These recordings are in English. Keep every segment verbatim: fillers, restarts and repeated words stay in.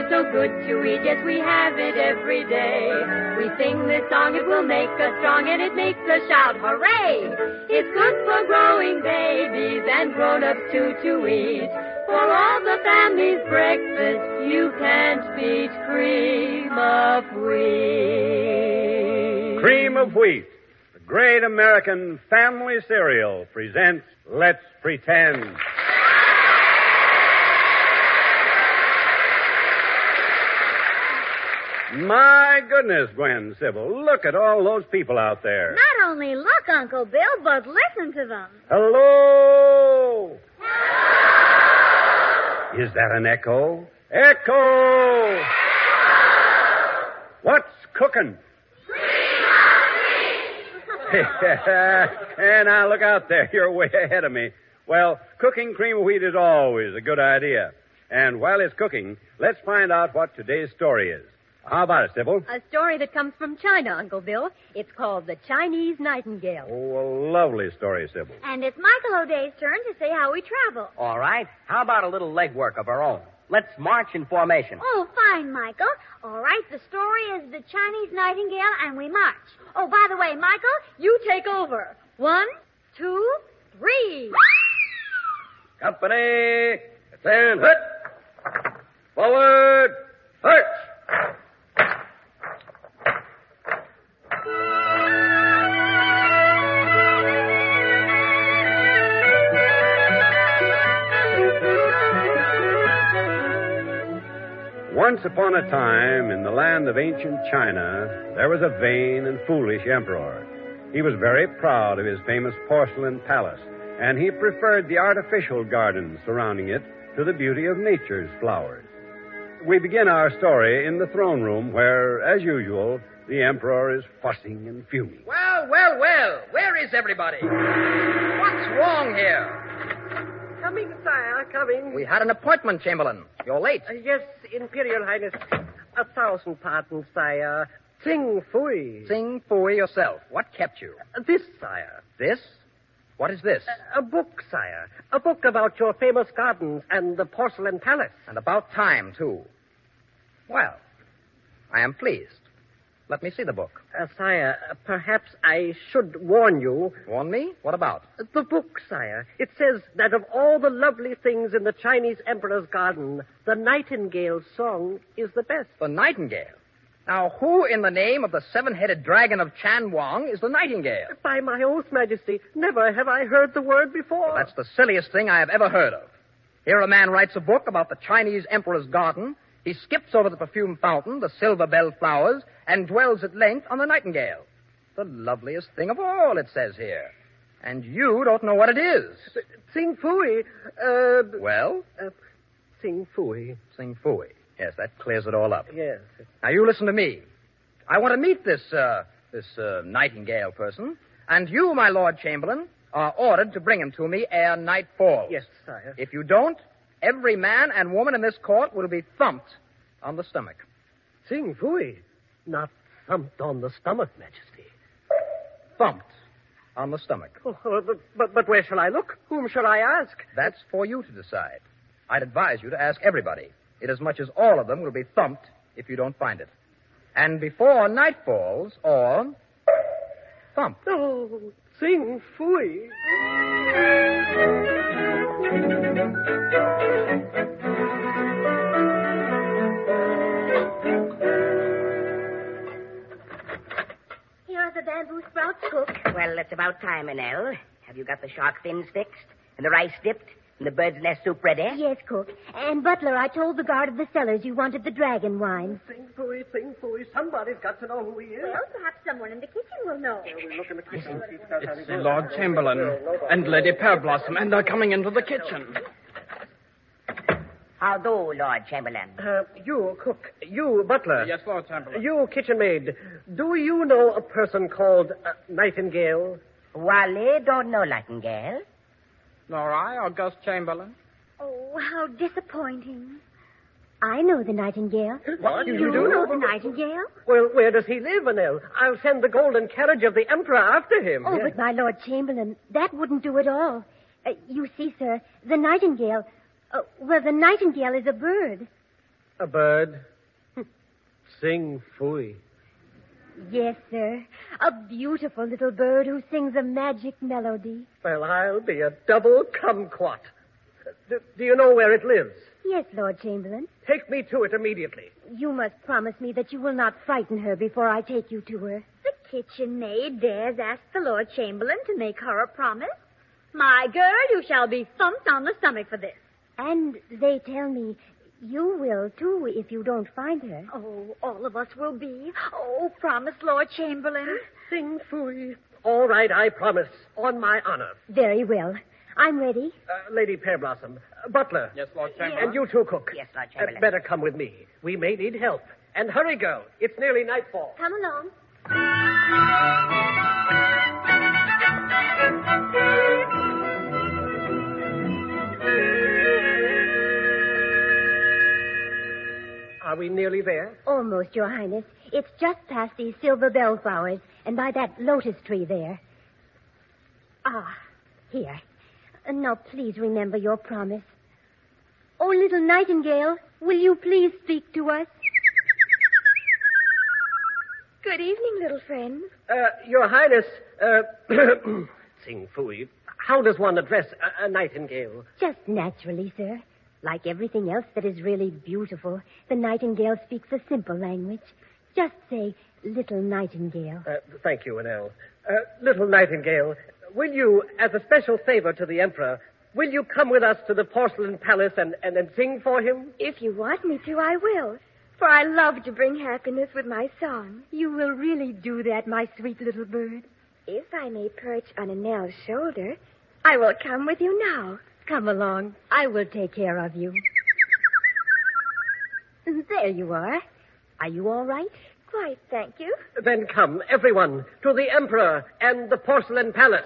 is so good to eat, yes, we have it every day. We sing this song, it will make us strong, and it makes us shout, hooray! It's good for growing babies and grown-ups too to eat. For all the family's breakfast, you can't beat cream of wheat. Cream of Wheat, the great American family cereal, presents Let's Pretend. My goodness, Gwen Sybil, look at all those people out there. Not only look, Uncle Bill, but listen to them. Hello! Is that an echo? Echo! What's cooking? And now look out there. You're way ahead of me. Well, cooking cream of wheat is always a good idea. And while it's cooking, let's find out what today's story is. How about it, Sybil? A story that comes from China, Uncle Bill. It's called The Chinese Nightingale. Oh, a lovely story, Sybil. And it's Michael O'Day's turn to say how we travel. All right. How about a little legwork of our own? Let's march in formation. Oh, fine, Michael. All right, the story is The Chinese Nightingale, and we march. Oh, by the way, Michael, you take over. One, two, three. Company, stand hut. Forward, march. Once upon a time, in the land of ancient China, there was a vain and foolish emperor. He was very proud of his famous porcelain palace, and he preferred the artificial gardens surrounding it to the beauty of nature's flowers. We begin our story in the throne room where, as usual, the emperor is fussing and fuming. Well, well, well, where is everybody? What's wrong here? Coming, sire, coming. We had an appointment, Chamberlain. You're late. Uh, yes, Imperial Highness. A thousand pardons, sire. Tsing Fui. Tsing Fui yourself. What kept you? Uh, this, sire. This? What is this? Uh, a book, sire. A book about your famous gardens and the porcelain palace. And about time, too. Well, I am pleased. Let me see the book. Uh, sire, uh, perhaps I should warn you. Warn me? What about? Uh, the book, sire. It says that of all the lovely things in the Chinese emperor's garden, the nightingale's song is the best. The nightingale? Now, who in the name of the seven-headed dragon of Chan Wang is the nightingale? By my oath, Majesty, never have I heard the word before. Well, that's the silliest thing I have ever heard of. Here a man writes a book about the Chinese emperor's garden. He skips over the perfume fountain, the silver bell flowers, and dwells at length on the nightingale. The loveliest thing of all, it says here. And you don't know what it is. Uh, Tsing Fui. Uh, well? Uh, Tsing Fui. Tsing Fui. Yes, that clears it all up. Yes. Now, you listen to me. I want to meet this, uh, this, uh, nightingale person. And you, my Lord Chamberlain, are ordered to bring him to me ere night falls. Yes, sire. If you don't, every man and woman in this court will be thumped on the stomach. Tsing Fui. Not thumped on the stomach, Majesty. Thumped on the stomach. Oh, but, but, but where shall I look? Whom shall I ask? That's for you to decide. I'd advise you to ask everybody, inasmuch as all of them will be thumped if you don't find it. And before night falls, or thumped. Oh, Tsing Fui. Bamboo sprouts cooked. Well, it's about time, Enel. Have you got the shark fins fixed? And the rice dipped? And the bird's nest soup ready? Yes, cook. And, Butler, I told the guard of the cellars you wanted the dragon wine. Tsing Fui, Tsing Fui. Somebody's got to know who he is. Well, perhaps someone in the kitchen will know. We'll look in the kitchen. It's the Lord Chamberlain and Lady Pearblossom, and they're coming into the kitchen. How do, Lord Chamberlain? Uh, you, cook. You, butler. Yes, Lord Chamberlain. You, kitchen maid. Do you know a person called uh, Nightingale? Wally don't know Nightingale. Nor I, August Chamberlain. Oh, how disappointing. I know the Nightingale. What? You, you do know the Nightingale? Well, where does he live, Vanel? I'll send the golden carriage of the Emperor after him. Oh, but my Lord Chamberlain, that wouldn't do at all. Uh, you see, sir, the Nightingale... Uh, well, the nightingale is a bird. A A bird. Sing fooey. Yes, sir. A beautiful little bird who sings a magic melody. Well, I'll be a double kumquat. Do, do you know where it lives? Yes, Lord Chamberlain. Take me to it immediately. You must promise me that you will not frighten her before I take you to her. The kitchen maid dares ask the Lord Chamberlain to make her a promise. My girl, you shall be thumped on the stomach for this. And they tell me you will, too, if you don't find her. Oh, all of us will be. Oh, promise, Lord Chamberlain. Sing fooey. All right, I promise. On my honor. Very well. I'm ready. Uh, Lady Pearblossom. Uh, Butler. Yes, Lord Chamberlain. And you too, Cook. Yes, Lord Uh, Chamberlain. better come with me. We may need help. And hurry, girl. It's nearly nightfall. Come along. Are we nearly there? Almost, Your Highness. It's just past these silver bellflowers and by that lotus tree there. Ah, here. Uh, Now, please remember your promise. Oh, little nightingale, will you please speak to us? Good evening, little friend. Uh, Your Highness, uh, sing fooey. How does one address a, a nightingale? Just naturally, sir. Like everything else that is really beautiful, the nightingale speaks a simple language. Just say, little nightingale. Uh, thank you, Annelle. Uh, little Nightingale, will you, as a special favor to the Emperor, will you come with us to the porcelain palace and, and, and sing for him? If you want me to, I will. For I love to bring happiness with my song. You will really do that, my sweet little bird. If I may perch on Annelle's shoulder, I will come with you now. Come along. I will take care of you. There you are. Are you all right? Quite, thank you. Then come, everyone, to the Emperor and the porcelain palace.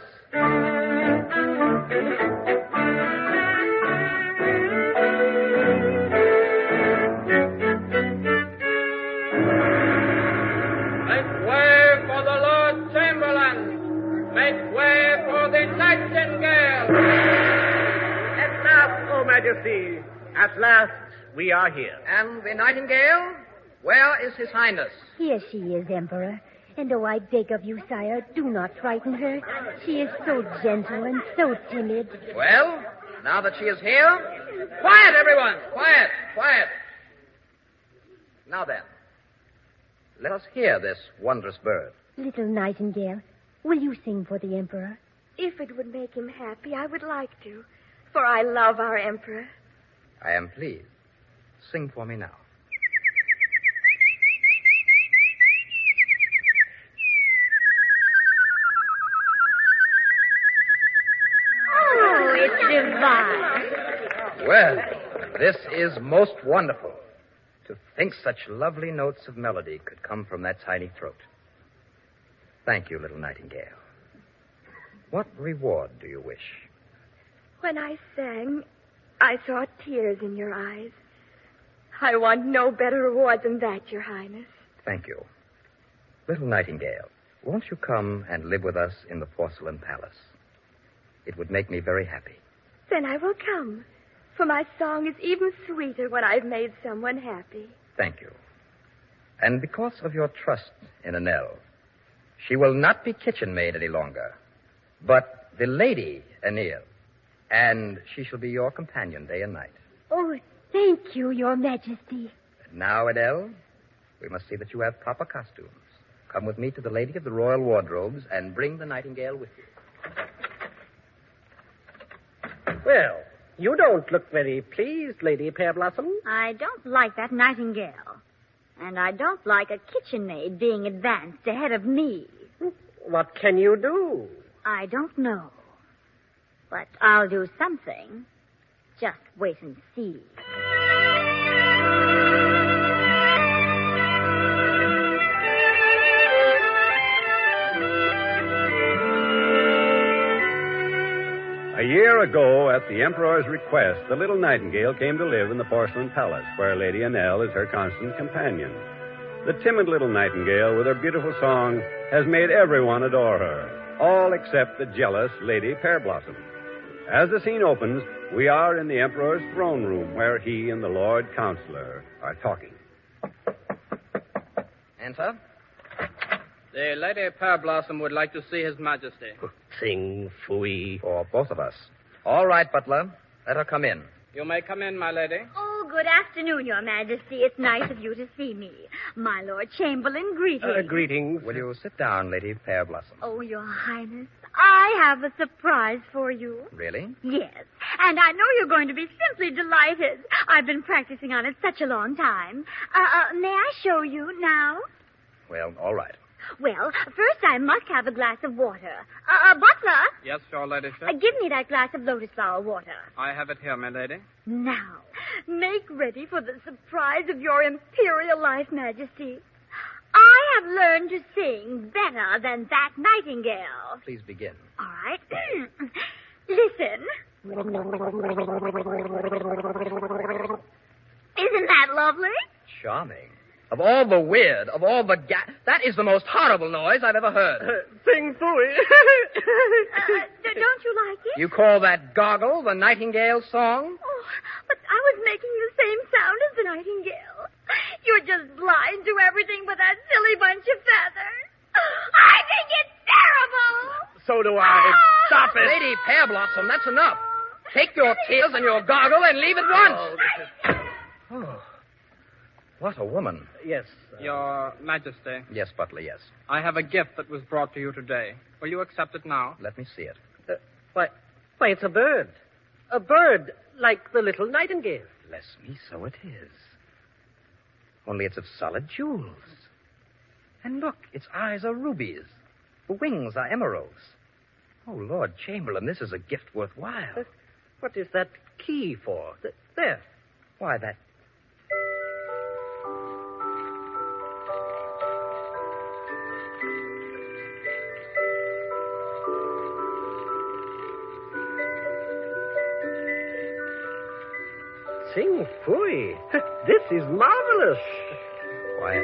Make way for the Lord Chamberlain. Make way for the Nightingale. At last, O Majesty, at last we are here. And the Nightingale? Where is His Highness? Here she is, Emperor. And oh, I beg of you, sire, do not frighten her. She is so gentle and so timid. Well, now that she is here... Quiet, everyone! Quiet, quiet. Now then, let us hear this wondrous bird. Little nightingale, will you sing for the Emperor? If it would make him happy, I would like to. For I love our Emperor. I am pleased. Sing for me now. Oh, it's divine. Well, this is most wonderful. To think such lovely notes of melody could come from that tiny throat. Thank you, little Nightingale. What reward do you wish? When I sang, I saw tears in your eyes. I want no better reward than that, Your Highness. Thank you. Little Nightingale, won't you come and live with us in the porcelain palace? It would make me very happy. Then I will come. For my song is even sweeter when I've made someone happy. Thank you. And because of your trust in Annelle, she will not be kitchen maid any longer, but the Lady Annelle. And she shall be your companion day and night. Oh, thank you, Your Majesty. And now, Annelle, we must see that you have proper costumes. Come with me to the Lady of the Royal Wardrobes and bring the Nightingale with you. Well, you don't look very pleased, Lady Pearblossom. I don't like that nightingale. And I don't like a kitchen maid being advanced ahead of me. What can you do? I don't know. But I'll do something. Just wait and see. A year ago, at the Emperor's request, the little Nightingale came to live in the porcelain palace, where Lady Annelle is her constant companion. The timid little Nightingale, with her beautiful song, has made everyone adore her, all except the jealous Lady Pearblossom. As the scene opens, We are in the Emperor's throne room where he and the Lord Counselor are talking. Enter. The Lady Pear Blossom would like to see His Majesty. Sing fooey. For both of us. All right, butler. Let her come in. You may come in, my lady. Oh, good afternoon, Your Majesty. It's nice of you to see me. My Lord Chamberlain, greetings. Uh, greetings. Will you sit down, Lady Pear Blossom? Oh, Your Highness, I have a surprise for you. Really? Yes, and I know you're going to be simply delighted. I've been practicing on it such a long time. Uh, uh, may I show you now? Well, all right. Well, first I must have a glass of water. Uh, uh butler, Yes, your ladyship. uh, give me that glass of lotus flower water. I have it here, my lady. Now, make ready for the surprise of your imperial life, Majesty. I have learned to sing better than that nightingale. Please begin. All right. Listen. Isn't that lovely? Charming. Of all the weird, of all the ga- that is the most horrible noise I've ever heard. Sing fooey. Uh, d- don't you like it? You call that Goggle, the nightingale song? Oh, but I was making the same sound as the nightingale. You're just blind to everything but that silly bunch of feathers. I think it's terrible. So do I. Stop it. Lady Pear Blossom, that's enough. Take your tears and your goggle and leave at once. Oh, this is... Oh, what a woman. Yes. uh, Your Majesty, Yes, Butler, yes. I have a gift that was brought to you today. Will you accept it now? Let me see it. Uh, why, why, it's a bird. A bird like the little nightingale. Bless me, so it is. Only it's of solid jewels. And look, its eyes are rubies. The wings are emeralds. Oh, Lord Chamberlain, this is a gift worthwhile. Uh, What is that key for? Th- There. Why, that... Sing fooey. This is marvelous. Quiet.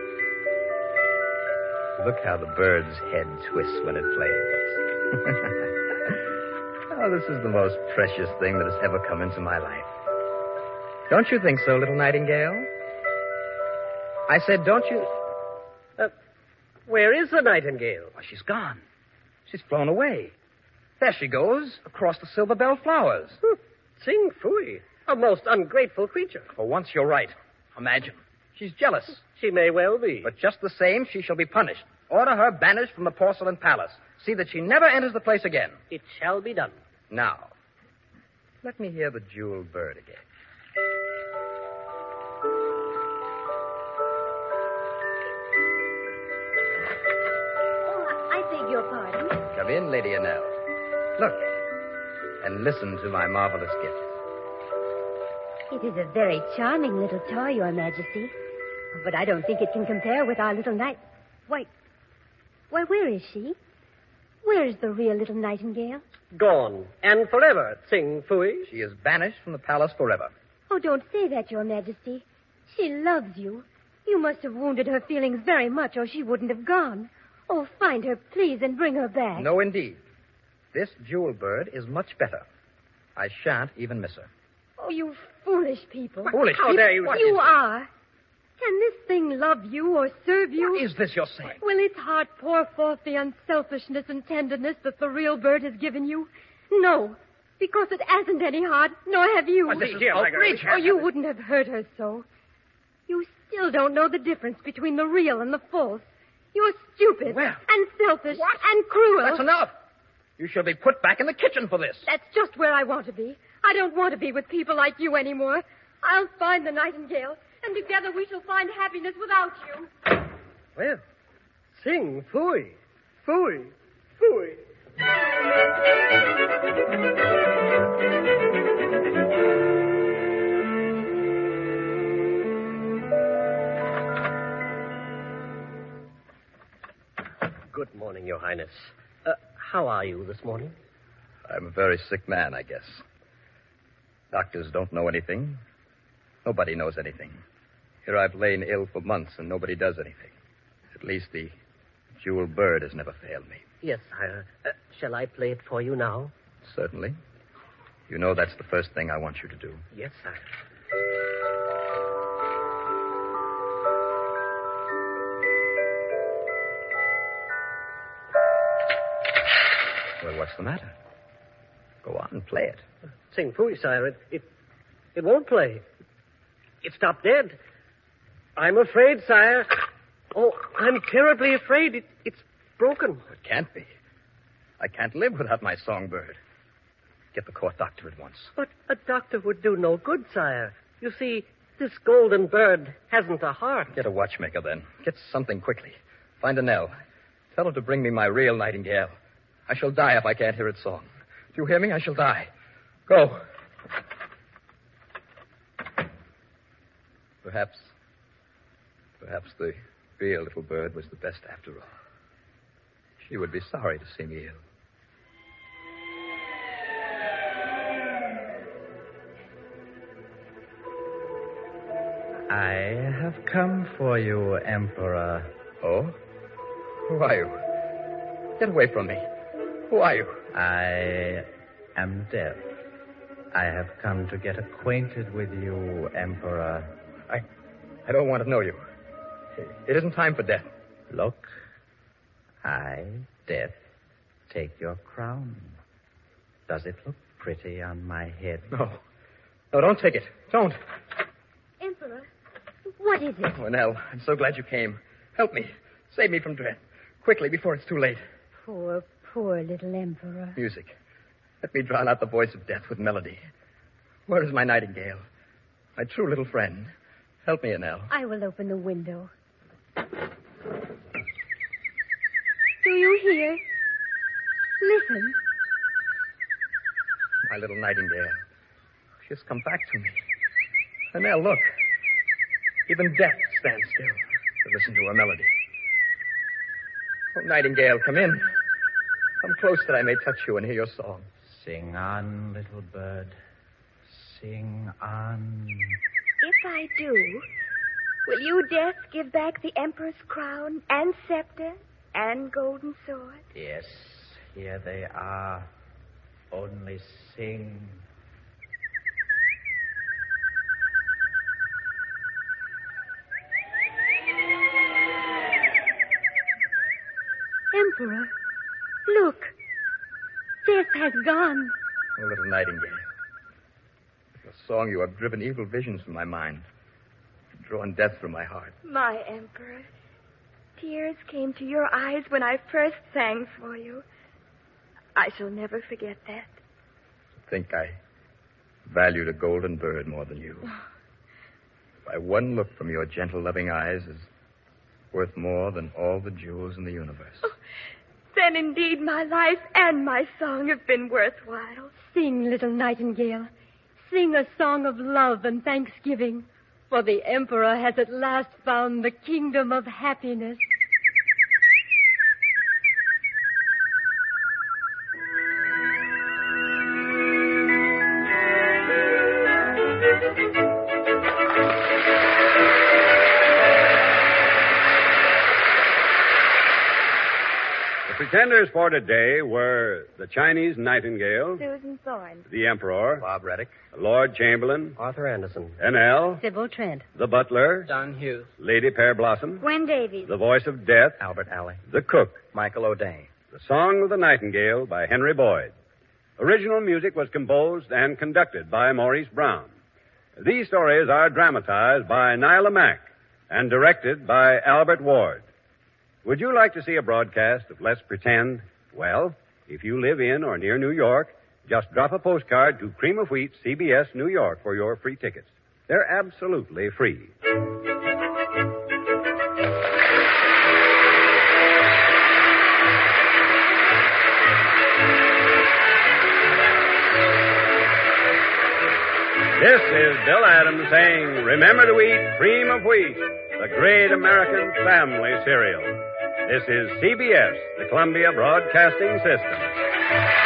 Look how the bird's head twists when it plays. Oh, this is the most precious thing that has ever come into my life. Don't you think so, little nightingale? I said, don't you... Uh, where is the nightingale? Why, she's gone. She's flown away. There she goes, across the silver bell flowers. Hmm. Sing fooey. A most ungrateful creature. For once, you're right. Imagine. She's jealous. She may well be. But just the same, she shall be punished. Order her banished from the porcelain palace. See that she never enters the place again. It shall be done. Now, let me hear the jeweled bird again. Oh, I beg your pardon. Come in, Lady Annelle. Look, and listen to my marvelous gift. It is a very charming little toy, Your Majesty. But I don't think it can compare with our little night... Why... Why, where is she? Where is the real little nightingale? Gone. And forever. Sing fooey. She is banished from the palace forever. Oh, don't say that, Your Majesty. She loves you. You must have wounded her feelings very much, or she wouldn't have gone. Oh, find her, please, and bring her back. No, indeed. This jewel bird is much better. I shan't even miss her. Oh, you foolish people. Foolish How people? dare you... What You is- are. Can this thing love you or serve you? What is this you're saying? Will its heart pour forth the unselfishness and tenderness that the real bird has given you? No, because it hasn't any heart, nor have you. Why, this is Dear outrageous. Or you wouldn't have hurt her so. You still don't know the difference between the real and the false. You're stupid Well. and selfish and cruel. That's enough. You shall be put back in the kitchen for this. That's just where I want to be. I don't want to be with people like you anymore. I'll find the nightingale, and together we shall find happiness without you. Well, sing fooey. Fooey. Fooey. Good morning, Your Highness. Uh, how are you this morning? I'm a very sick man, I guess. Doctors don't know anything. Nobody knows anything. Here I've lain ill for months, and nobody does anything. At least the jewel bird has never failed me. Yes, sire. Uh, shall I play it for you now? Certainly. You know that's the first thing I want you to do. Yes, sire. Well, what's the matter? Go on, play it. Sing fooey, sire. It, it, it won't play. It stopped dead. I'm afraid, sire. Oh, I'm terribly afraid. It, it's broken. It can't be. I can't live without my songbird. Get the court doctor at once. But a doctor would do no good, sire. You see, this golden bird hasn't a heart. Get a watchmaker, then. Get something quickly. Find a Nell. Tell her to bring me my real nightingale. I shall die if I can't hear its song. Do you hear me? I shall die. Go. Perhaps... Perhaps the real little bird was the best after all. She would be sorry to see me ill. I have come for you, Emperor. Oh? Who are you? Get away from me. Who are you? I am Death. I have come to get acquainted with you, Emperor. I... I don't want to know you. It isn't time for death. Look. I, Death, take your crown. Does it look pretty on my head? No. No, don't take it. Don't. Emperor, what is it? Oh, Nell, I'm so glad you came. Help me. Save me from death. Quickly, before it's too late. Poor, poor little Emperor. Music. Let me drown out the voice of death with melody. Where is my nightingale? My true little friend. Help me, Nell. I will open the window. Do you hear? Listen. My little nightingale. She has come back to me. And Nell, look. Even death stands still to listen to her melody. Oh, nightingale, come in. Come close that I may touch you and hear your song. Sing on, little bird. Sing on. If I do, will you, Death, give back the Emperor's crown and scepter and golden sword? Yes, here they are. Only sing. Emperor, look. Death has gone. Oh, little nightingale. With your song, you have driven evil visions from my mind, drawn death from my heart. My Emperor, tears came to your eyes when I first sang for you. I shall never forget that. To think I valued a golden bird more than you. By one look from your gentle, loving eyes is worth more than all the jewels in the universe. Oh, then indeed my life and my song have been worthwhile. Sing, little nightingale. Sing a song of love and thanksgiving, for the Emperor has at last found the kingdom of happiness. The pretenders for today were the Chinese Nightingale, Susan Thorne, the Emperor, Bob Reddick, Lord Chamberlain, Arthur Anderson, N L, Sybil Trent, the Butler, John Hughes, Lady Pear Blossom, Gwen Davies. the Voice of Death, Albert Alley, the Cook, Michael O'Day. the Song of the Nightingale by Henry Boyd. Original music was composed and conducted by Maurice Brown. These stories are dramatized by Nyla Mack and directed by Albert Ward. Would you like to see a broadcast of Let's Pretend? Well, if you live in or near New York, just drop a postcard to Cream of Wheat, C B S, New York, for your free tickets. They're absolutely free. This is Bill Adams saying, remember to eat Cream of Wheat, the great American family cereal. This is C B S, the Columbia Broadcasting System.